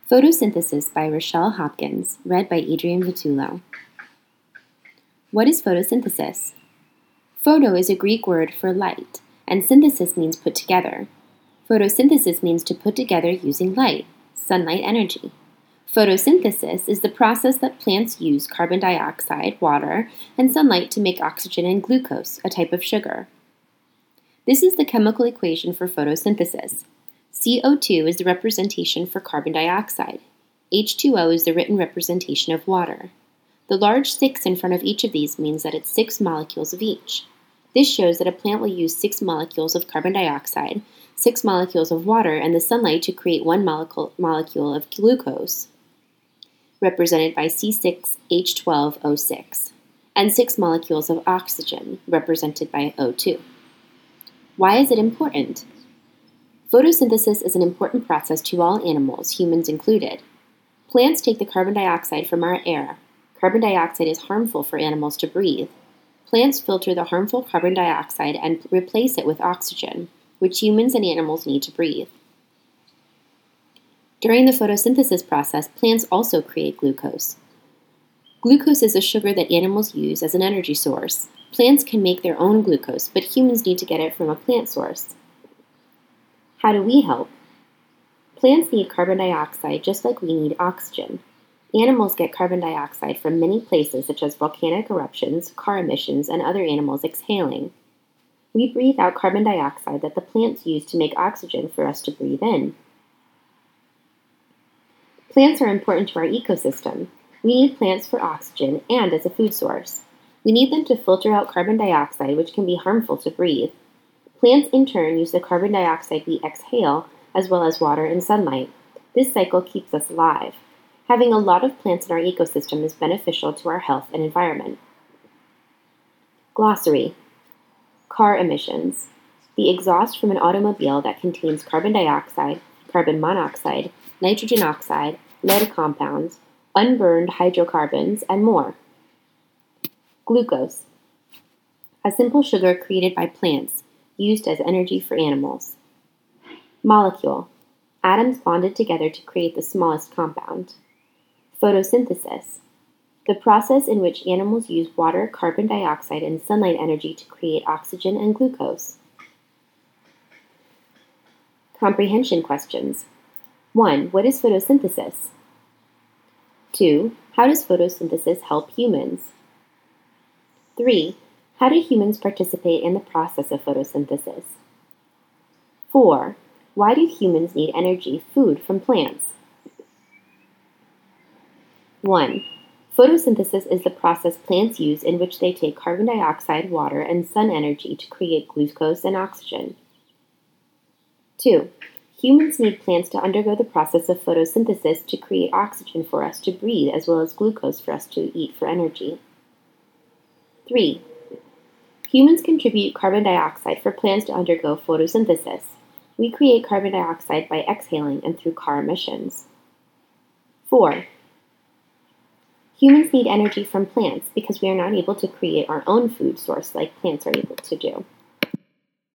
Photosynthesis by Rochelle Hopkins, read by Adrian Vitullo. What is photosynthesis? Photo is a Greek word for light, and synthesis means put together. Photosynthesis means to put together using light, sunlight energy. Photosynthesis is the process that plants use carbon dioxide, water, and sunlight to make oxygen and glucose, a type of sugar. This is the chemical equation for photosynthesis. CO2 is the representation for carbon dioxide. H2O is the written representation of water. The large 6 in front of each of these means that it's 6 molecules of each. This shows that a plant will use 6 molecules of carbon dioxide, 6 molecules of water, and the sunlight to create 1 molecule of glucose, represented by C6H12O6, and 6 molecules of oxygen, represented by O2. Why is it important? Photosynthesis is an important process to all animals, humans included. Plants take the carbon dioxide from our air. Carbon dioxide is harmful for animals to breathe. Plants filter the harmful carbon dioxide and replace it with oxygen, which humans and animals need to breathe. During the photosynthesis process, plants also create glucose. Glucose is a sugar that animals use as an energy source. Plants can make their own glucose, but humans need to get it from a plant source. How do we help? Plants need carbon dioxide just like we need oxygen. Animals get carbon dioxide from many places such as volcanic eruptions, car emissions, and other animals exhaling. We breathe out carbon dioxide that the plants use to make oxygen for us to breathe in. Plants are important to our ecosystem. We need plants for oxygen and as a food source. We need them to filter out carbon dioxide, which can be harmful to breathe. Plants, in turn, use the carbon dioxide we exhale, as well as water and sunlight. This cycle keeps us alive. Having a lot of plants in our ecosystem is beneficial to our health and environment. Glossary. Car emissions. The exhaust from an automobile that contains carbon dioxide, carbon monoxide, nitrogen oxide, lead compounds, unburned hydrocarbons, and more. Glucose. A simple sugar created by plants, used as energy for animals. Molecule. Atoms bonded together to create the smallest compound. Photosynthesis. The process in which animals use water, carbon dioxide, and sunlight energy to create oxygen and glucose. Comprehension questions. 1. What is photosynthesis? 2. How does photosynthesis help humans? 3. How do humans participate in the process of photosynthesis? 4. Why do humans need energy, food, from plants? 1. Photosynthesis is the process plants use in which they take carbon dioxide, water, and sun energy to create glucose and oxygen. 2. Humans need plants to undergo the process of photosynthesis to create oxygen for us to breathe, as well as glucose for us to eat for energy. 3. Humans contribute carbon dioxide for plants to undergo photosynthesis. We create carbon dioxide by exhaling and through car emissions. 4. Humans need energy from plants because we are not able to create our own food source like plants are able to do.